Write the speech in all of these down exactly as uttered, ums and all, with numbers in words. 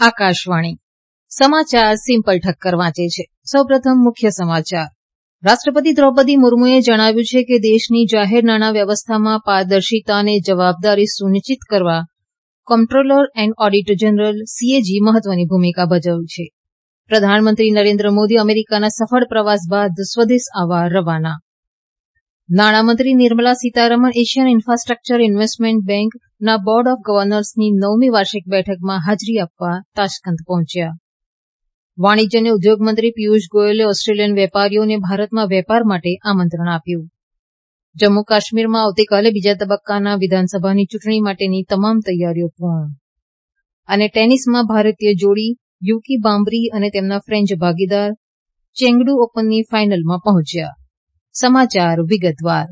આકાશવાણી સમાચાર સિમ્પલ ઠક્કર વાંચે છે. સૌપ્રથમ મુખ્ય સમાચાર. રાષ્ટ્રપતિ દ્રૌપદી મુર્મુએ જણાવ્યું છે કે દેશની જાહેર નાણાં વ્યવસ્થામાં પારદર્શિતા અને જવાબદારી સુનિશ્ચિત કરવા comptroller and auditor general CAG મહત્વની ભૂમિકા ભજવી છે. પ્રધાનમંત્રી નરેન્દ્ર મોદી અમેરિકાના સફળ પ્રવાસ બાદ સ્વદેશ આવવા રવાના. નાણામંત્રી Nirmala Sitharaman Asian infrastructure investment બેંકના બોર્ડ ઓફ ગવર્નર્સની નવમી વાર્ષિક બેઠકમાં હાજરી આપવા તાશ્કંદ પહોંચ્યા. વાણિજ્ય અને ઉદ્યોગ મંત્રી પિયુષ ગોયલે ઓસ્ટ્રેલિયન વેપારીઓને ભારતમાં વેપાર માટે આમંત્રણ આપ્યું. જમ્મુ કાશ્મીરમાં આવતીકાલે બીજા તબક્કાના વિધાનસભાની ચૂંટણી માટેની તમામ તૈયારીઓ પૂર્ણ. અને ટેનિસમાં ભારતીય જોડી યુકી બામ્બરી અને તેમના ફ્રેન્ચ ભાગીદાર ચેંગડુ ઓપનની ફાઇનલમાં પહોંચ્યા. સમાચાર વિગતવાર.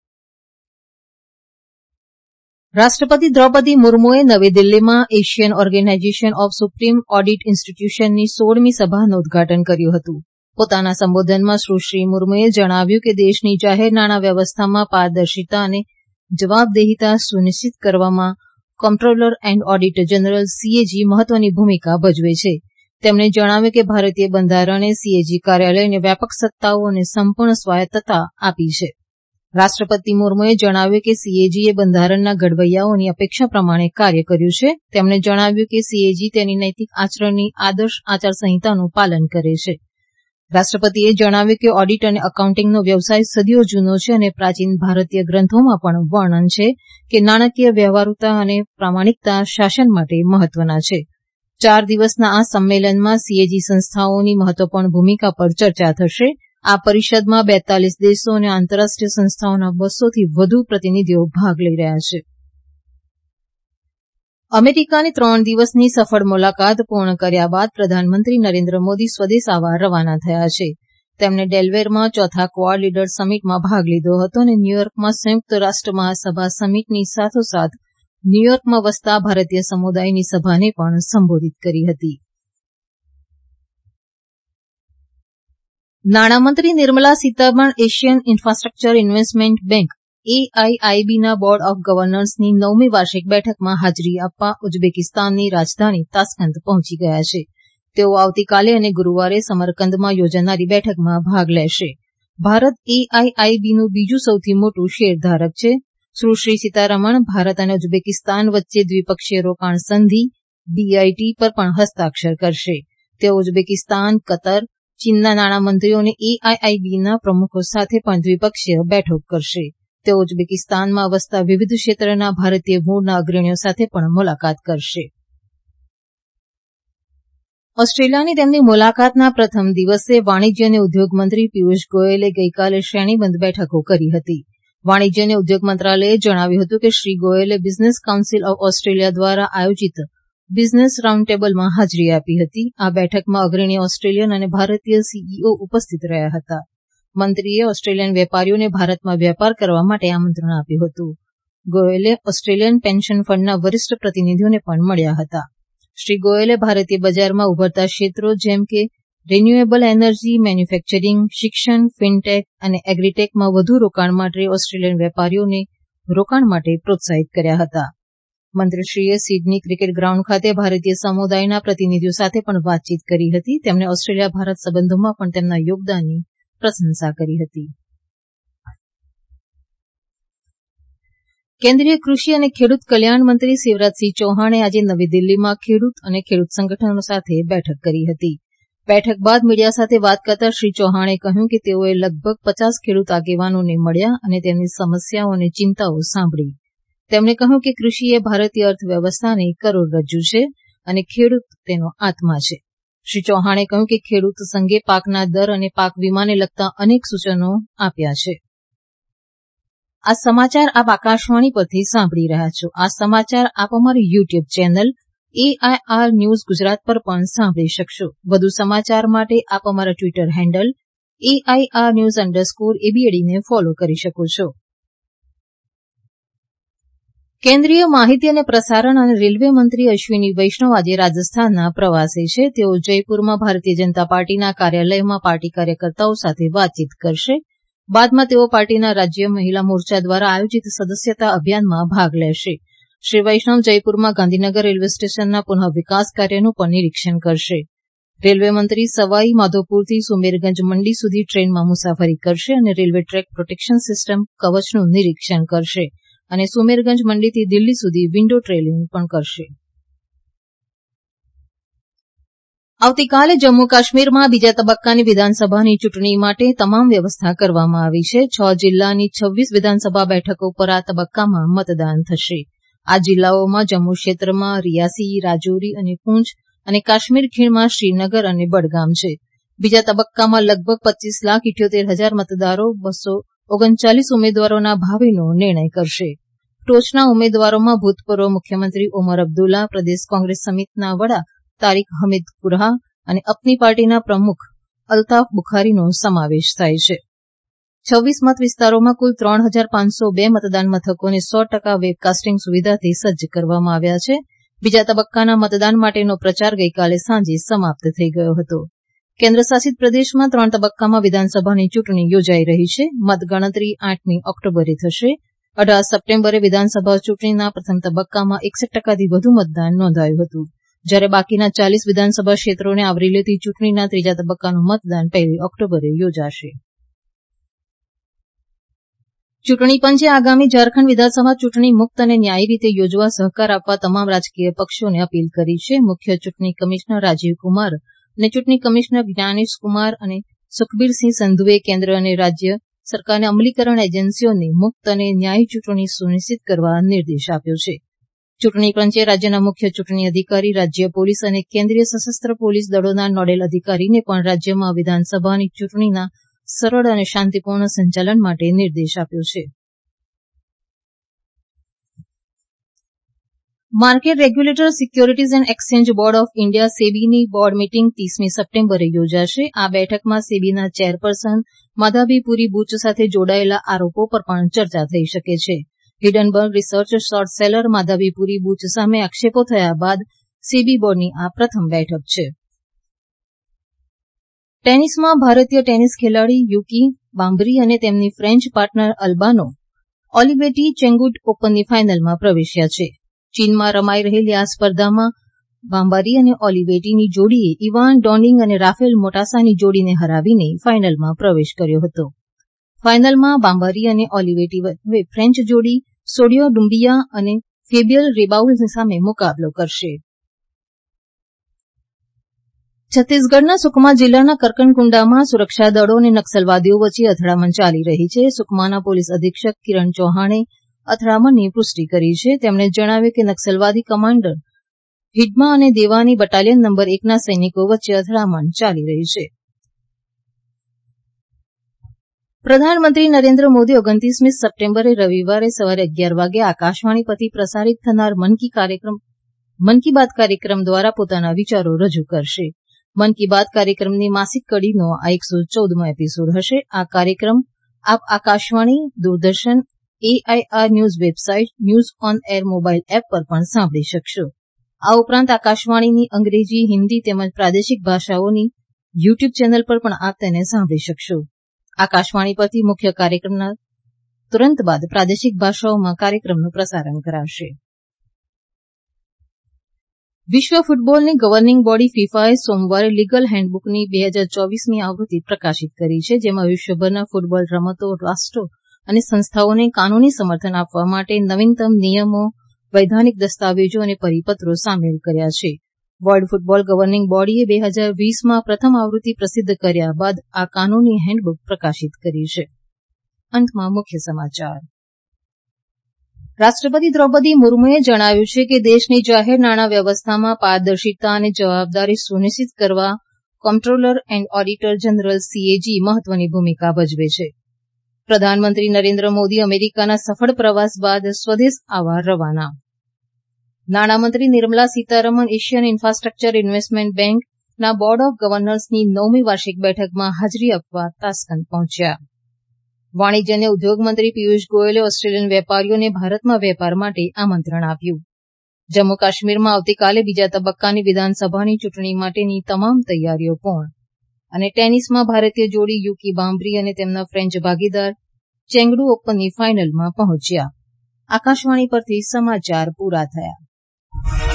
રાષ્ટ્રપતિ દ્રૌપદી મુર્મુએ નવી દિલ્હીમાં Asian organisation of supreme audit ઇન્સ્ટીટ્યુશનની સોળમી સભાનું ઉદઘાટન કર્યું હતું. પોતાના સંબોધનમાં સુશ્રી મુર્મુએ જણાવ્યું કે દેશની જાહેર નાણાં વ્યવસ્થામાં પારદર્શિતા અને જવાબદેહીતા સુનિશ્ચિત કરવામાં comptroller and auditor general CAG મહત્વની ભૂમિકા ભજવે છે. તેમણે જણાવ્યું કે ભારતીય બંધારણે સીએજી કાર્યાલયને વ્યાપક સત્તાઓ અને સંપૂર્ણ સ્વાયત્તતા આપી છે. રાષ્ટ્રપતિ મુર્મુએ જણાવ્યું કે સીએજીએ બંધારણના ઘડવૈયાઓની અપેક્ષા પ્રમાણે કાર્ય કર્યું છે. તેમણે જણાવ્યું કે સીએજી તેની નૈતિક આચરણની આદર્શ આચારસંહિતાનું પાલન કરે છે. રાષ્ટ્રપતિએ જણાવ્યું કે ઓડિટ અને એકાઉન્ટિંગનો વ્યવસાય સદીઓ જૂનો છે અને પ્રાચીન ભારતીય ગ્રંથોમાં પણ વર્ણન છે કે નાણાકીય વ્યવહારુતા અને પ્રામાણિકતા શાસન માટે મહત્વના છે. ચાર દિવસના આ સંમેલનમાં સીએજી સંસ્થાઓની મહત્વપૂર્ણ ભૂમિકા પર ચર્ચા થશે. આ પરિષદમાં બેતાલીસ દેશો અને આંતરરાષ્ટ્રીય સંસ્થાઓના બસોથી વધુ પ્રતિનિધિઓ ભાગ લઈ રહ્યા છે. અમેરિકાની ત્રણ દિવસની સફળ મુલાકાત પૂર્ણ કર્યા બાદ પ્રધાનમંત્રી નરેન્દ્ર મોદી સ્વદેશ આવવા રવાના થયા છે. તેમણે ડેલવેરમાં ચોથા ક્વાડ લીડર સમિટમાં ભાગ લીધો હતો અને ન્યૂયોર્કમાં સંયુક્ત રાષ્ટ્ર મહાસભા સમિટની સાથોસાથ ન્યૂયોર્કમાં વસતા ભારતીય સમુદાયની સભાને પણ સંબોધિત કરી હતી. નાણામંત્રી Nirmala Sitharaman Asian infrastructure investment bank એઆઈઆઈબીના બોર્ડ ઓફ ગવર્નર્સની નવમી વાર્ષિક બેઠકમાં હાજરી આપવા ઉઝબેકિસ્તાનની રાજધાની તાશ્કંદ પહોંચી ગયા છે. તેઓ આવતીકાલે અને ગુરૂવારે સમરકંદમાં યોજાનારી બેઠકમાં ભાગ લેશે. ભારત એઆઈઆઈબીનું બીજું સૌથી મોટું શેરધારક છે. સુશ્રી સીતારમણ ભારત અને ઉઝબેકિસ્તાન વચ્ચે દ્વિપક્ષીય રોકાણ સંધિ ડીઆઈટી પર પણ હસ્તાક્ષર કરશે. તેઓ ઉઝબેકિસ્તાન, કતર, ચીનના નાણામંત્રીઓ અને એઆઈઆઈબીના પ્રમુખો સાથે પણ દ્વિપક્ષીય બેઠક કરશે. તેઓ ઉઝબેકિસ્તાનમાં વસતા વિવિધ ક્ષેત્રના ભારતીય મૂળના અગ્રણીઓ સાથે પણ મુલાકાત કરશે. ઓસ્ટ્રેલિયાની તેમની મુલાકાતના પ્રથમ દિવસે વાણિજ્ય અને ઉદ્યોગ મંત્રી પિયુષ ગોયલે ગઈકાલે શ્રેણીબંધ બેઠકો કરી હતી. વાણિજ્ય અને ઉદ્યોગ મંત્રાલયે જણાવ્યું હતું કે શ્રી ગોયલે બિઝનેસ કાઉન્સિલ ઓફ ઓસ્ટ્રેલિયા દ્વારા આયોજિત બિઝનેસ રાઉન્ડ ટેબલમાં હાજરી આપી હતી. આ બેઠકમાં અગ્રણી ઓસ્ટ્રેલિયન અને ભારતીય સીઈઓ ઉપસ્થિત રહ્યા હતા. મંત્રીએ ઓસ્ટ્રેલિયન વેપારીઓને ભારતમાં વેપાર કરવા માટે આમંત્રણ આપ્યું હતું. ગોયલે ઓસ્ટ્રેલિયન પેન્શન ફંડના વરિષ્ઠ પ્રતિનિધિઓને પણ મળ્યા હતા. શ્રી ગોયલે ભારતીય બજારમાં ઉભરતા ક્ષેત્રો જેમ કે રિન્યુએબલ એનર્જી, મેન્યુફેક્ચરિંગ, શિક્ષણ, ફિનટેક અને એગ્રીટેકમાં વધુ રોકાણ માટે ઓસ્ટ્રેલિયન વેપારીઓને રોકાણ માટે પ્રોત્સાહિત કર્યા હતા. મંત્રીશ્રીએ સિડની ક્રિકેટ ગ્રાઉન્ડ ખાતે ભારતીય સમુદાયના પ્રતિનિધિઓ સાથે પણ વાતચીત કરી હતી. તેમણે ઓસ્ટ્રેલિયા ભારત સંબંધોમાં પણ તેમના યોગદાનની પ્રશંસા કરી હતી. કેન્દ્રીય કૃષિ અને ખેડૂત કલ્યાણ મંત્રી શિવરાજસિંહ ચૌહાણે આજે નવી દિલ્હીમાં ખેડૂત અને ખેડૂત સંગઠનો સાથે બેઠક કરી હતી. બેઠક બાદ મીડિયા સાથે વાત કરતા શ્રી ચૌહાણે કહ્યું કે તેઓએ લગભગ પચાસ ખેડૂત આગેવાનોને મળ્યા અને તેમની સમસ્યાઓ અને ચિંતાઓ સાંભળી. તેમણે કહ્યું કે કૃષિ એ ભારતીય અર્થવ્યવસ્થાની કરોડરજ્જુ છે અને ખેડૂત તેનો આત્મા છે. શ્રી ચૌહાણે કહ્યું કે ખેડૂત સંઘે પાકના દર અને પાક વીમાને લગતા અનેક સૂચનો આપ્યા છે. આ સમાચાર આપ આકાશવાણી પરથી સાંભળી રહ્યા છો. આ સમાચાર આપ અમારી YouTube channel AIR news Gujarat પર પણ સાંભળી શકશો. વધુ સમાચાર માટે આપ અમારા Twitter handle AIR news underscore એબીએડીને ફોલો કરી શકો છો. કેન્દ્રીય માહિતી અને પ્રસારણ અને રેલવે મંત્રી અશ્વિની વૈષ્ણવ આજે રાજસ્થાનના પ્રવાસે છે. તેઓ જયપુરમાં ભારતીય જનતા પાર્ટીના કાર્યાલયમાં પાર્ટી કાર્યકર્તાઓ સાથે વાતચીત કરશે. બાદમાં તેઓ પાર્ટીના રાજ્ય મહિલા મોરચા દ્વારા આયોજિત સદસ્યતા અભિયાનમાં ભાગ લેશે. શ્રી વૈષ્ણવ જયપુરમાં ગાંધીનગર રેલવે સ્ટેશનના પુનઃ વિકાસ કાર્યનું પણ નિરીક્ષણ કરશે. રેલવે મંત્રી સવાઈ માધોપુરથી સુમેરગંજ મંડી સુધી ટ્રેનમાં મુસાફરી કરશે અને રેલવે ટ્રેક પ્રોટેક્શન સિસ્ટમ કવચનું નિરીક્ષણ કરશે અને સુમેરગંજ મંડીથી દિલ્હી સુધી વિન્ડો ટ્રેલિંગ પણ કરશે. આવતીકાલે જમ્મુ કાશ્મીરમાં બીજા તબક્કાની વિધાનસભાની ચૂંટણી માટે તમામ વ્યવસ્થા કરવામાં આવી છે. છ જિલ્લાની છવ્વીસ વિધાનસભા બેઠકો પર આ તબક્કામાં મતદાન થશે. આ જિલ્લાઓમાં જમ્મુ ક્ષેત્રમાં રિયાસી, રાજૌરી અને પૂંછ અને કાશ્મીર ખીણમાં શ્રીનગર અને બડગામ છે. બીજા તબક્કામાં લગભગ પચ્ચીસ લાખ ઇઠ્યોતેર હજાર મતદારો બસો ઓગણચાલીસ ઉમેદવારોના ભાવિનો નિર્ણય કરશે. ટોચના ઉમેદવારોમાં ભૂતપૂર્વ મુખ્યમંત્રી ઓમર અબ્દુલ્લા, પ્રદેશ કોંગ્રેસ સમિતિના વડા તારીક હમીદ કુરહા અને અપની પાર્ટીના પ્રમુખ અલ્તાફ બુખારીનો સમાવેશ થાય છે. છવ્વીસ મત વિસ્તારોમાં કુલ ત્રણ હજાર પાંચસો બે મતદાન મથકોને સો ટકા વેબકાસ્ટિંગ સુવિધાથી સજ્જ કરવામાં આવ્યા છે. બીજા તબક્કાના મતદાન માટેનો પ્રચાર ગઈકાલે સાંજે સમાપ્ત થઈ ગયો હતો. કેન્દ્રશાસિત પ્રદેશમાં ત્રણ તબક્કામાં વિધાનસભાની ચૂંટણી યોજાઈ રહી છે. મતગણતરી આઠમી ઓક્ટોબરે થશે. અઢાર સપ્ટેમ્બરે વિધાનસભા ચૂંટણીના પ્રથમ તબક્કામાં એકસઠ ટકાથી વધુ મતદાન નોંધાયું હતું, જ્યારે બાકીના ચાલીસ વિધાનસભા ક્ષેત્રોને આવરી લેતી ચૂંટણીના ત્રીજા તબક્કાનું મતદાન પહેલી ઓક્ટોબરે યોજાશે. ચૂંટણી પંચે આગામી ઝારખંડ વિધાનસભા ચૂંટણી મુક્ત અને ન્યાયી રીતે યોજવા સહકાર આપવા તમામ રાજકીય પક્ષોને અપીલ કરી છે. મુખ્ય ચૂંટણી કમિશનર રાજીવ કુમાર અને ચૂંટણી કમિશનર જ્ઞાનેશ કુમાર અને સુખબીરસિંહ સંધુએ કેન્દ્ર અને રાજ્ય સરકારને અમલીકરણ એજન્સીઓને મુક્ત અને ન્યાયી ચૂંટણી સુનિશ્ચિત કરવા નિર્દેશ આપ્યો છે. ચૂંટણી પંચે રાજ્યના મુખ્ય ચૂંટણી અધિકારી, રાજ્ય પોલીસ અને કેન્દ્રીય સશસ્ત્ર પોલીસ દળોના નોડેલ અધિકારીને પણ રાજ્યમાં વિધાનસભાની ચૂંટણીના સરળ અને શાંતિપૂર્ણ સંચાલન માટે નિર્દેશ આપ્યો છે. Market regulator securities and exchange board of India સેબીની બોર્ડ મીટિંગ ત્રીસમી સપ્ટેમ્બરે યોજાશે. આ બેઠકમાં સેબીના ચેરપર્સન માધવી પુરી બુચ સાથે જોડાયેલા આરોપો પર પણ ચર્ચા થઈ શકે છે. Hindenburg research short seller Madhabi Puri Buch સામે આક્ષેપો થયા બાદ સેબી બોર્ડની આ પ્રથમ બેઠક છે. ટેનિસમાં ભારતીય ટેનિસ ખેલાડી યુકી બામ્બરી અને તેમની ફ્રેન્ચ પાર્ટનર અલ્બાનો ઓલિવેટી ચેંગુટ ઓપનની ફાઇનલમાં પ્રવેશ્યા છે. ચીનમાં રમાઈ રહેલી આ સ્પર્ધામાં બામ્બારી અને ઓલિવેટીની જોડીએ ઇવાન ડોનિંગ અને રાફેલ મોટાસાની જોડીને હરાવીને ફાઇનલમાં પ્રવેશ કર્યો હતો. ફાઇનલમાં બામ્બારી અને ઓલિવેટી હવે ફ્રેન્ચ જોડી સોડિયો ડુમ્બિયા અને ફેબિયલ રેબાઉલ સામે મુકાબલો કરશે. છત્તીસગઢના સુકમા જિલ્લાના કરકનકુંડામાં સુરક્ષા દળો અને નક્સલવાદીઓ વચ્ચે અથડામણ ચાલી રહી છે. સુકમાના પોલીસ અધિક્ષક કિરણ ચૌહાણે અથડામણની પુષ્ટિ કરી છે. તેમણે જણાવ્યું કે નક્સલવાદી કમાન્ડર હિડમા અને દેવાની બટાલિયન નંબર એકના સૈનિકો વચ્ચે અથડામણ ચાલી રહી છે. પ્રધાનમંત્રી નરેન્દ્ર મોદી ઓગણત્રીસમી સપ્ટેમ્બરે રવિવારે સવારે અગિયાર વાગે આકાશવાણી પરથી પ્રસારિત થનાર મન કી કાર્યક્રમ મન કી બાત કાર્યક્રમ દ્વારા પોતાના વિચારો રજૂ કરશે. મન કી બાત કાર્યક્રમની માસિક કડીનો આ એકસો ચૌદમો એપિસોડ હશે. આ કાર્યક્રમ આપ Akashvani, Doordarshan, AIR news website, news on air mobile app પર પણ સાંભળી શકશો. આ ઉપરાંત આકાશવાણીની અંગ્રેજી, હિન્દી તેમજ પ્રાદેશિક ભાષાઓની યુટ્યુબ ચેનલ પર પણ આપ તેને સાંભળી શકશો. આકાશવાણી પરથી મુખ્ય કાર્યક્રમના તુરંત બાદ પ્રાદેશિક ભાષાઓમાં કાર્યક્રમનું પ્રસારણ કરાશે. વિશ્વ ફૂટબોલની ગવર્નિંગ બોડી ફિફાએ સોમવારે લીગલ હેન્ડબુકની બે હજાર ચોવીસમી આવૃત્તિ પ્રકાશિત કરી છે, જેમાં વિશ્વભરના ફૂટબોલ રમતો, રાષ્ટ્રો અને સંસ્થાઓને કાનૂની સમર્થન આપવા માટે નવીનતમ નિયમો, વૈધાનિક દસ્તાવેજો અને પરિપત્રો સામેલ કર્યા છે. વર્લ્ડ ફૂટબોલ ગવર્નિંગ બોડીએ બે હજાર વીસમાં પ્રથમ આવૃત્તિ પ્રસિદ્ધ કર્યા બાદ આ કાનૂની હેન્ડબુક પ્રકાશિત કરી છે. અંતમાં મુખ્ય સમાચાર. રાષ્ટ્રપતિ દ્રૌપદી મુર્મુએ જણાવ્યું છે કે દેશની જાહેર નાણાં વ્યવસ્થામાં પારદર્શિતા અને જવાબદારી સુનિશ્ચિત કરવા comptroller and auditor general CAG મહત્વની ભૂમિકા ભજવે છે. પ્રધાનમંત્રી નરેન્દ્ર મોદી અમેરિકાના સફળ પ્રવાસ બાદ સ્વદેશ આવવા રવાના. નાણામંત્રી Nirmala Sitharaman Asian infrastructure investment બેંકના બોર્ડ ઓફ ગવર્નર્સની નવમી વાર્ષિક બેઠકમાં હાજરી આપવા તાશ્કંદ પહોંચ્યા. વાણિજ્ય અને ઉદ્યોગ મંત્રી પિયુષ ગોયલે ઓસ્ટ્રેલિયન વેપારીઓને ભારતમાં વેપાર માટે આમંત્રણ આપ્યું. જમ્મુ કાશ્મીરમાં આવતીકાલે બીજા તબક્કાની વિધાનસભાની ચૂંટણી માટેની તમામ તૈયારીઓ પૂર્ણ. અને ટેનિસમાં ભારતીય જોડી યુકી બામ્બરી અને તેમના ફ્રેન્ચ ભાગીદાર ચેંગડુ ઓપનની ફાઇનલમાં પહોંચ્યા. આકાશવાણી પરથી સમાચાર પૂરા થયા.